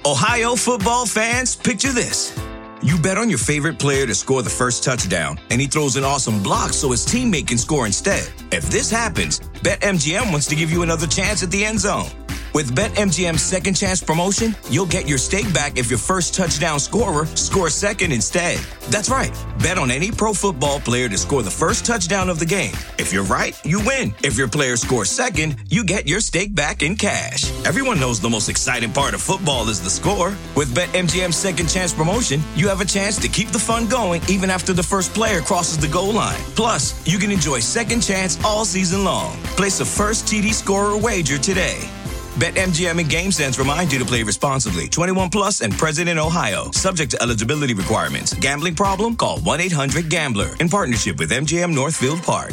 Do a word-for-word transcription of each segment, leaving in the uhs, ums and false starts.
Ohio football fans, picture this. You bet on your favorite player to score the first touchdown, and he throws an awesome block so his teammate can score instead. If this happens, BetMGM wants to give you another chance at the end zone. With BetMGM's Second Chance promotion, you'll get your stake back if your first touchdown scorer scores second instead. That's right. Bet on any pro football player to score the first touchdown of the game. If you're right, you win. If your player scores second, you get your stake back in cash. Everyone knows the most exciting part of football is the score. With BetMGM's Second Chance promotion, you have a chance to keep the fun going even after the first player crosses the goal line. Plus, you can enjoy Second Chance all season long. Place a first T D scorer wager today. BetMGM and GameSense remind you to play responsibly. twenty-one plus and present in Ohio. Subject to eligibility requirements. Gambling problem? Call one eight hundred gambler. In partnership with M G M Northfield Park.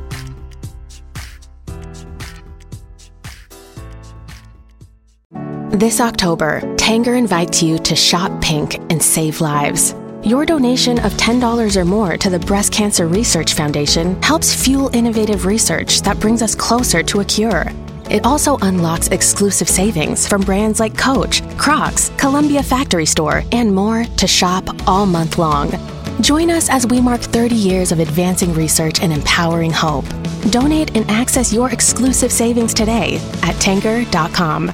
This October, Tanger invites you to shop pink and save lives. Your donation of ten dollars or more to the Breast Cancer Research Foundation helps fuel innovative research that brings us closer to a cure. It also unlocks exclusive savings from brands like Coach, Crocs, Columbia Factory Store, and more to shop all month long. Join us as we mark thirty years of advancing research and empowering hope. Donate and access your exclusive savings today at tanger dot com.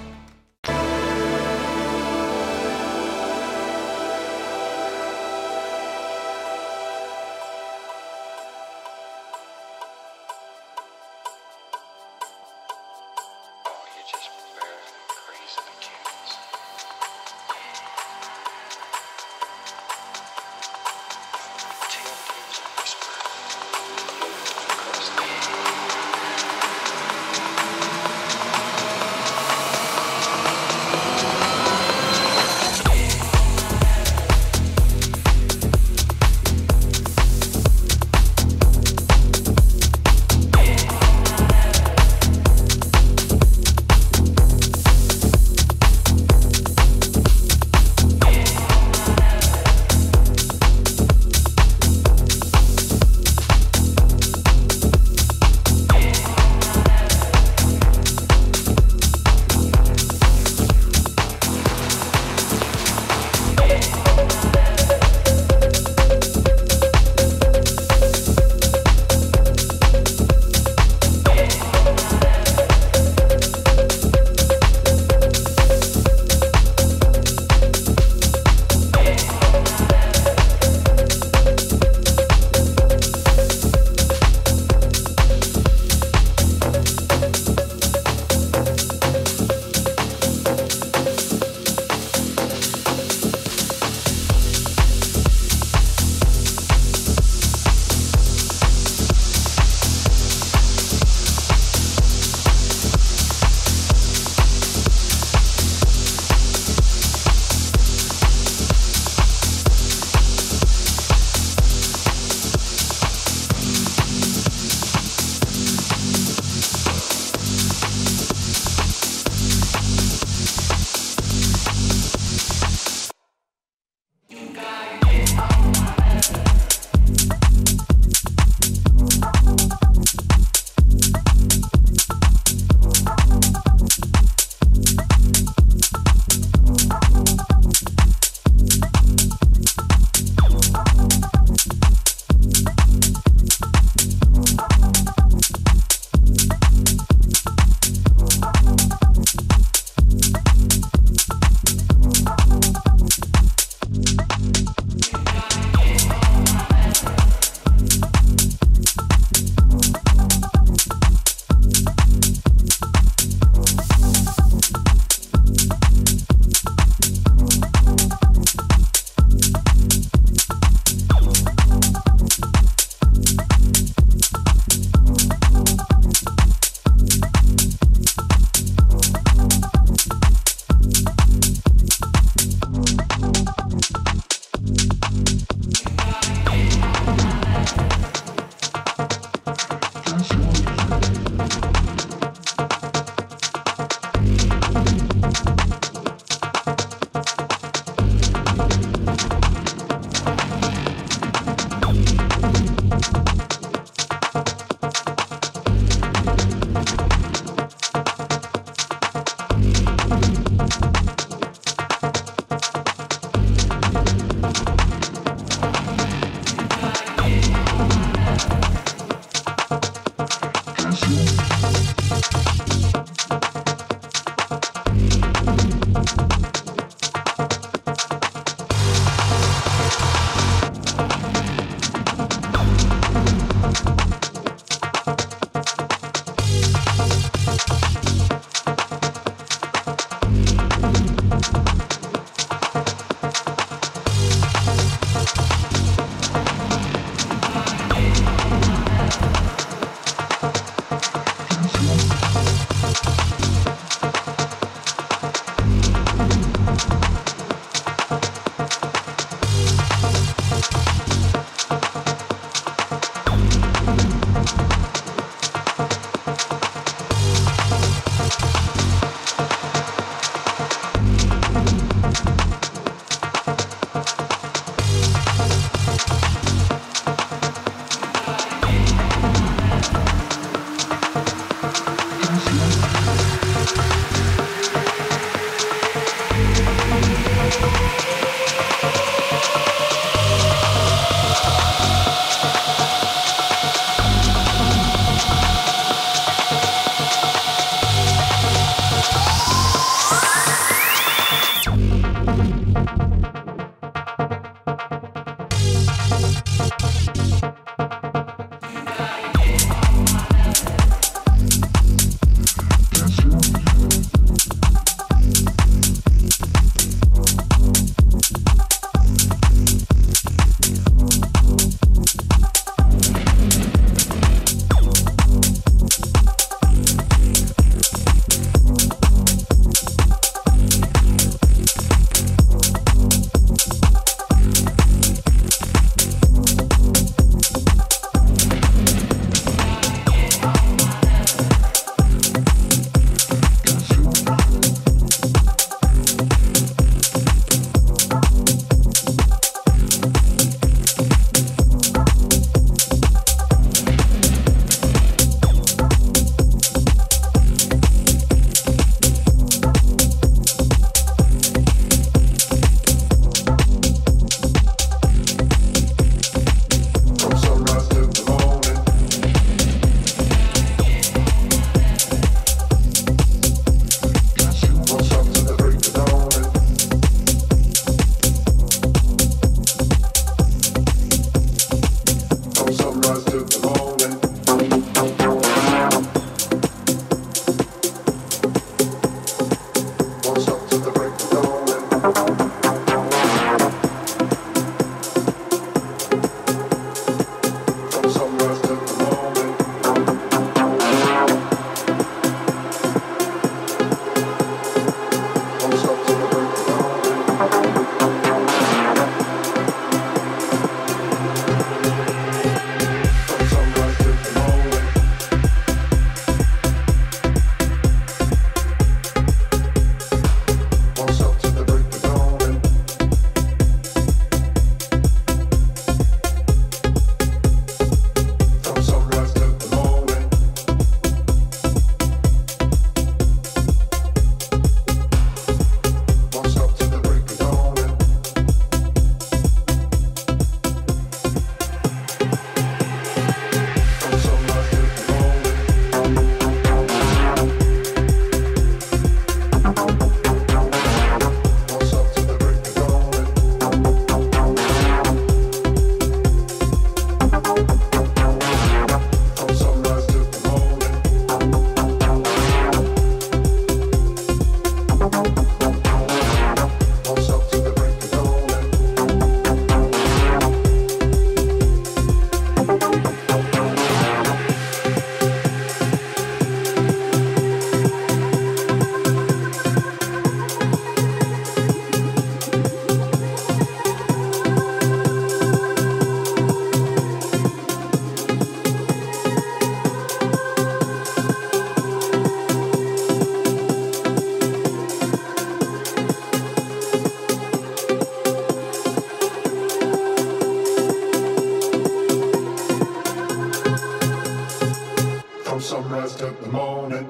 sunrise till the morning.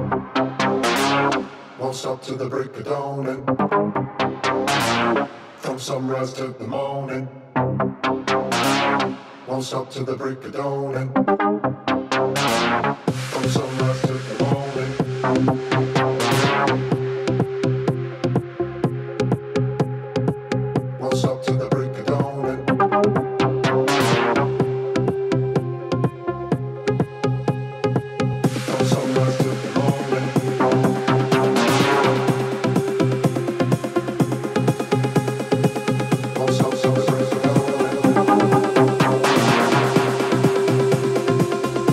Won't stop till the break of dawning. From sunrise till the morning. Won't stop till the break of dawning. From sunrise till the morning. Won't stop till the break of dawning. From sunrise till the morning. Won't stop till the break of dawning.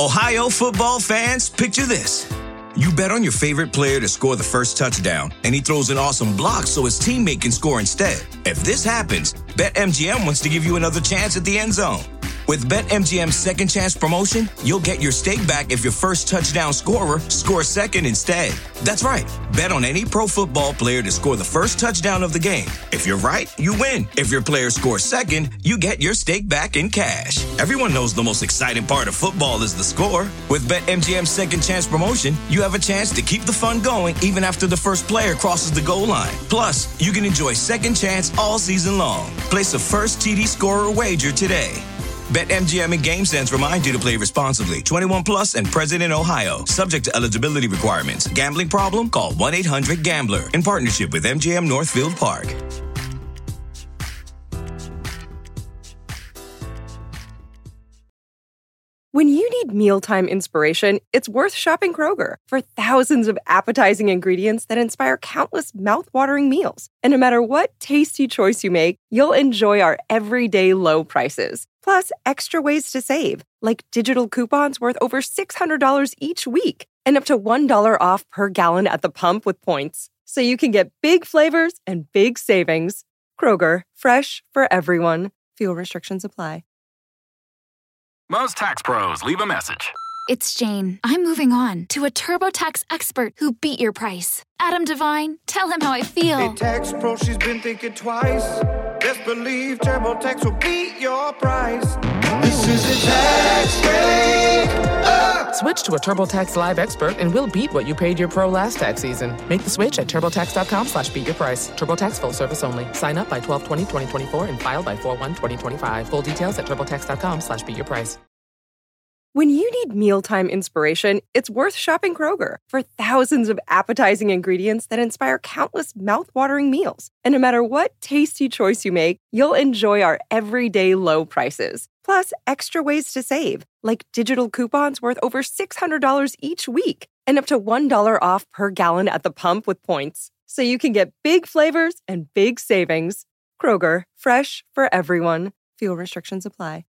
Ohio football fans, picture this. You bet on your favorite player to score the first touchdown, and he throws an awesome block so his teammate can score instead. If this happens, BetMGM wants to give you another chance at the end zone. With BetMGM's Second Chance promotion, you'll get your stake back if your first touchdown scorer scores second instead. That's right. Bet on any pro football player to score the first touchdown of the game. If you're right, you win. If your player scores second, you get your stake back in cash. Everyone knows the most exciting part of football is the score. With BetMGM's Second Chance promotion, you have a chance to keep the fun going even after the first player crosses the goal line. Plus, you can enjoy Second Chance all season long. Place a first T D scorer wager today. BetMGM and GameSense remind you to play responsibly. twenty-one plus and present in Ohio. Subject to eligibility requirements. Gambling problem? Call one eight hundred gambler. In partnership with M G M Northfield Park. When you need mealtime inspiration, it's worth shopping Kroger. For thousands of appetizing ingredients that inspire countless mouth-watering meals. And no matter what tasty choice you make, you'll enjoy our everyday low prices. Plus, extra ways to save, like digital coupons worth over six hundred dollars each week and up to one dollar off per gallon at the pump with points. So you can get big flavors and big savings. Kroger, fresh for everyone. Fuel restrictions apply. Most tax pros leave a message. It's Jane. I'm moving on to a TurboTax expert who beat your price. Adam Devine, tell him how I feel. Hey, tax pro, she's been thinking twice. Best believe TurboTax will beat your price. This is a tax break. Uh! Switch to a TurboTax Live expert and we'll beat what you paid your pro last tax season. Make the switch at TurboTax.com slash beat your price. TurboTax full service only. Sign up by twelve twenty twenty twenty-four and file by four one twenty twenty-five. Full details at TurboTax.com slash beat your price. When you need mealtime inspiration, it's worth shopping Kroger. For thousands of appetizing ingredients that inspire countless mouth-watering meals. And no matter what tasty choice you make, you'll enjoy our everyday low prices. Plus, extra ways to save, like digital coupons worth over six hundred dollars each week and up to one dollar off per gallon at the pump with points. So you can get big flavors and big savings. Kroger, fresh for everyone. Fuel restrictions apply.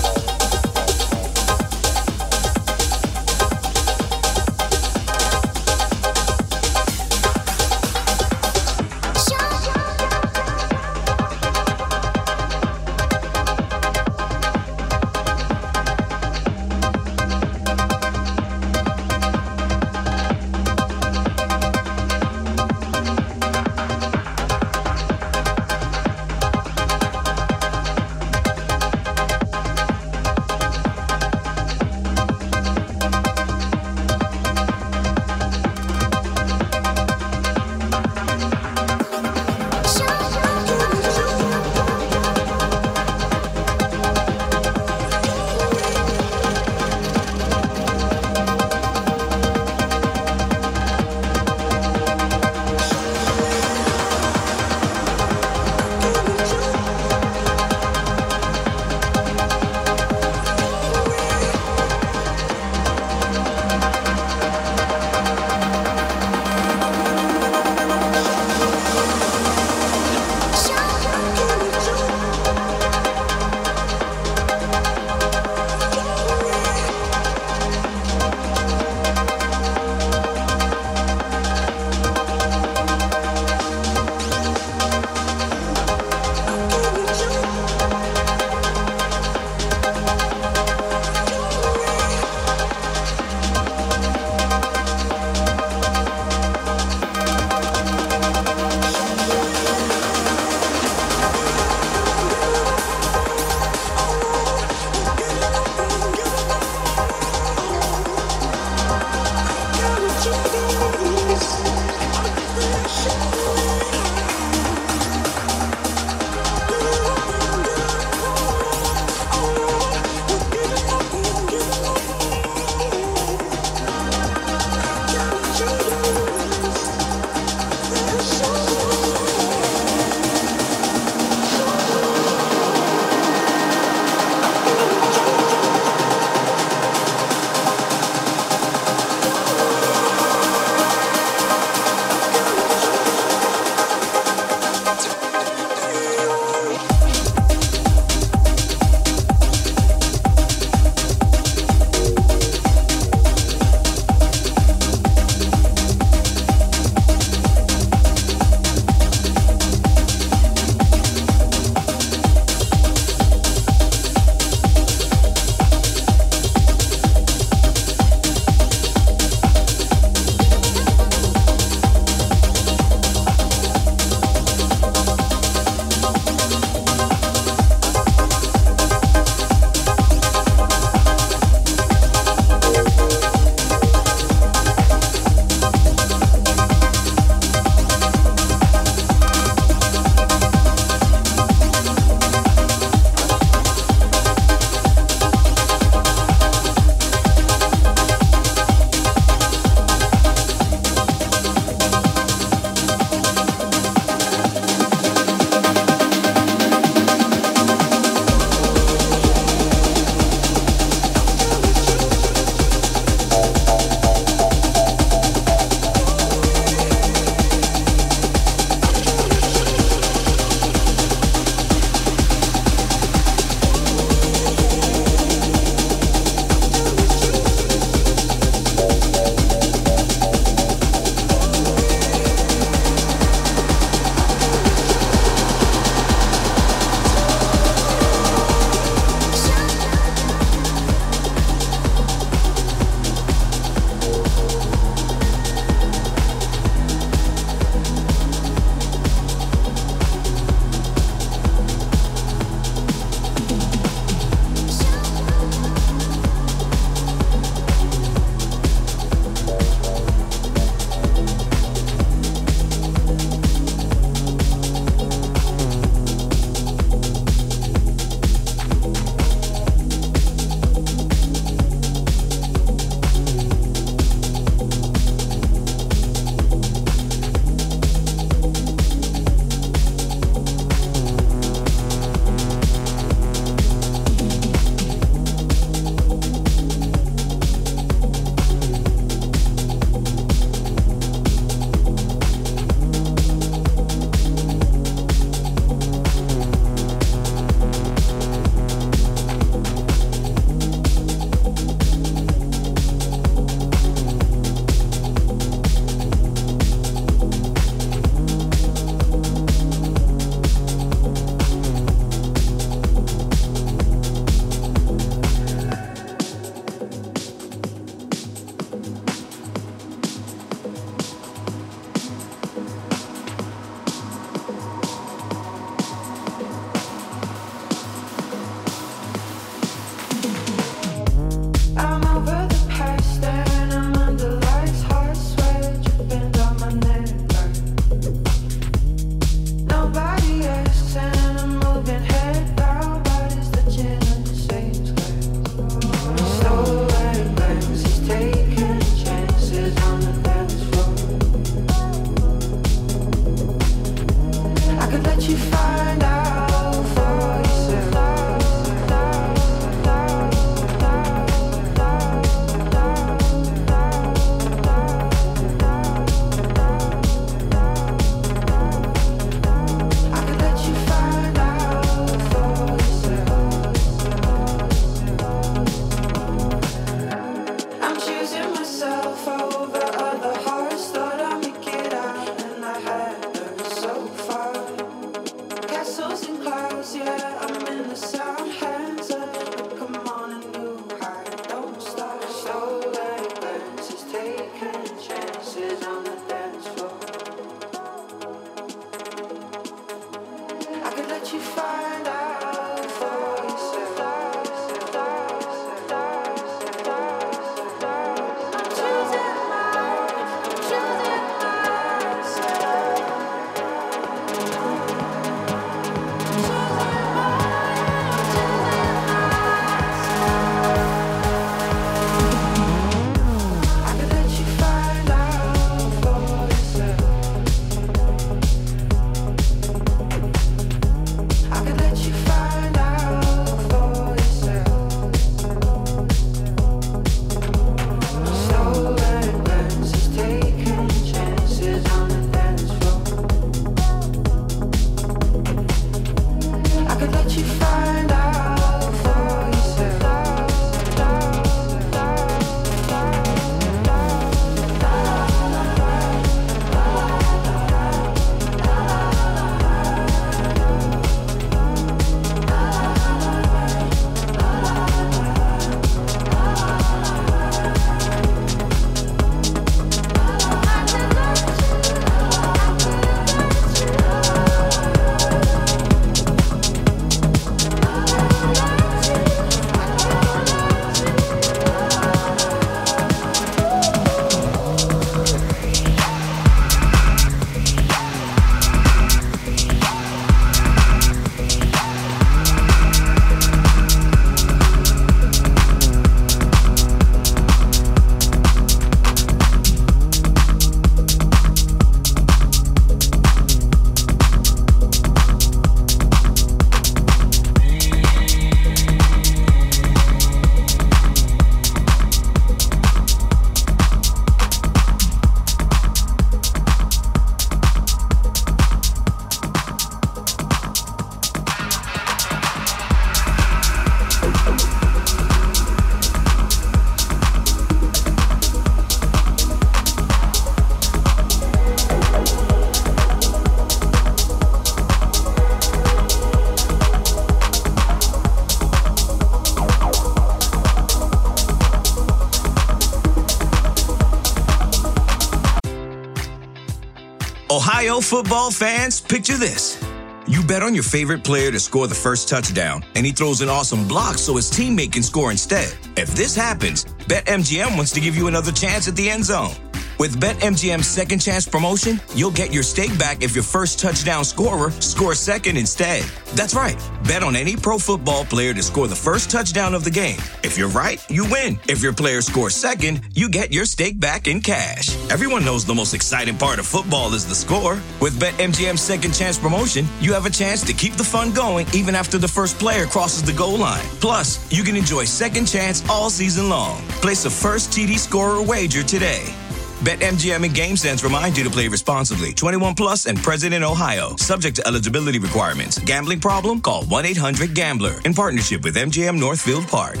Ohio football fans, picture this. You bet on your favorite player to score the first touchdown, and he throws an awesome block so his teammate can score instead. If this happens, BetMGM wants to give you another chance at the end zone. With BetMGM's second chance promotion, you'll get your stake back if your first touchdown scorer scores second instead. That's right. Bet on any pro football player to score the first touchdown of the game. If you're right, you win. If your player scores second, you get your stake back in cash. Everyone knows the most exciting part of football is the score. With BetMGM's second chance promotion, you have a chance to keep the fun going even after the first player crosses the goal line. Plus, you can enjoy second chance all season long. Place a first T D scorer wager today. BetMGM and GameSense remind you to play responsibly. twenty-one plus and present in Ohio. Subject to eligibility requirements. Gambling problem? Call one eight hundred gambler. In partnership with M G M Northfield Park.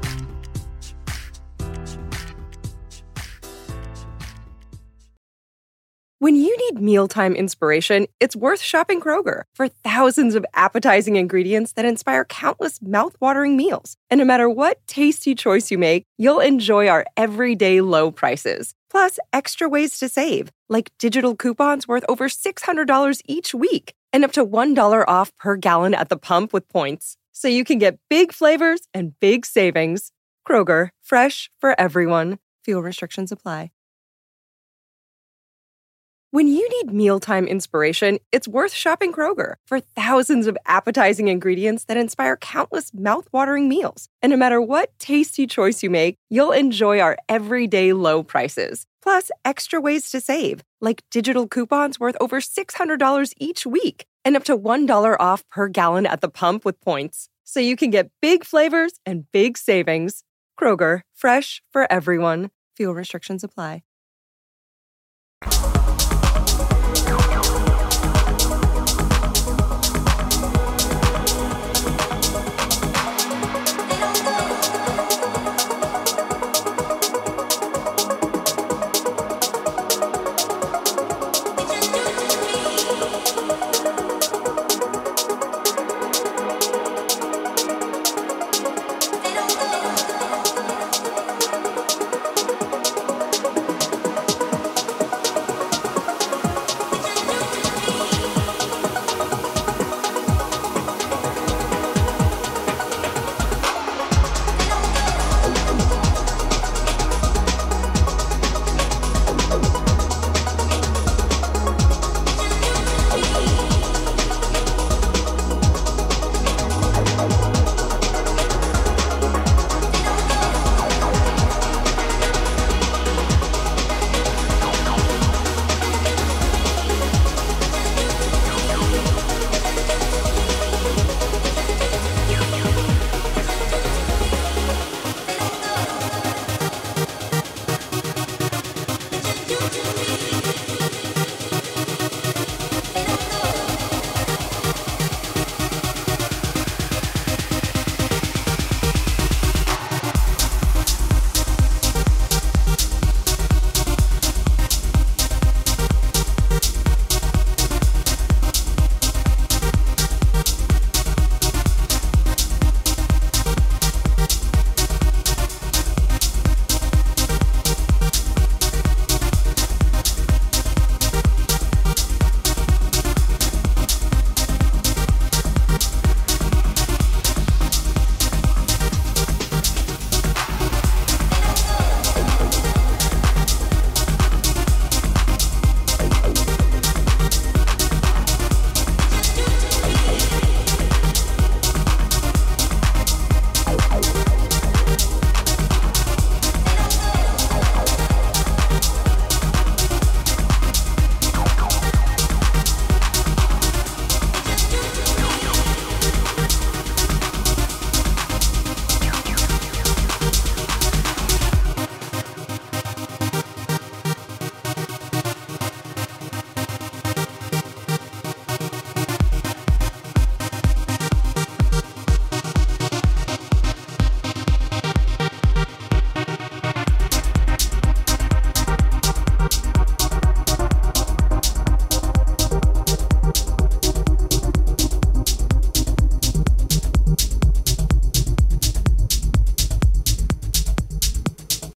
When you need mealtime inspiration, it's worth shopping Kroger for thousands of appetizing ingredients that inspire countless mouthwatering meals. And no matter what tasty choice you make, you'll enjoy our everyday low prices. Plus, extra ways to save, like digital coupons worth over six hundred dollars each week and up to one dollar off per gallon at the pump with points. So you can get big flavors and big savings. Kroger, fresh for everyone. Fuel restrictions apply. When you need mealtime inspiration, it's worth shopping Kroger for thousands of appetizing ingredients that inspire countless mouthwatering meals. And no matter what tasty choice you make, you'll enjoy our everyday low prices. Plus, extra ways to save, like digital coupons worth over six hundred dollars each week and up to one dollar off per gallon at the pump with points. So you can get big flavors and big savings. Kroger, fresh for everyone. Fuel restrictions apply.